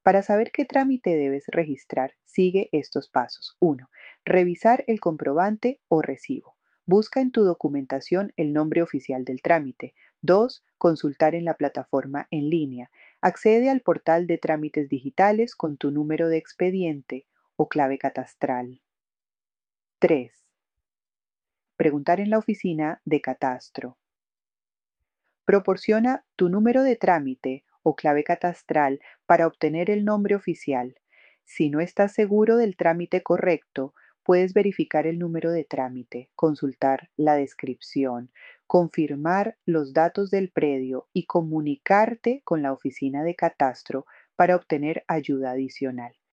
Para saber qué trámite debes registrar, sigue estos pasos. 1. Revisar el comprobante o recibo. Busca en tu documentación el nombre oficial del trámite. 2. Consultar en la plataforma en línea. Accede al portal de trámites digitales con tu número de expediente o clave catastral. 3. Preguntar en la oficina de catastro. Proporciona tu número de trámite o clave catastral para obtener el nombre oficial. Si no estás seguro del trámite correcto, puedes verificar el número de trámite, consultar la descripción, confirmar los datos del predio y comunicarte con la oficina de catastro para obtener ayuda adicional.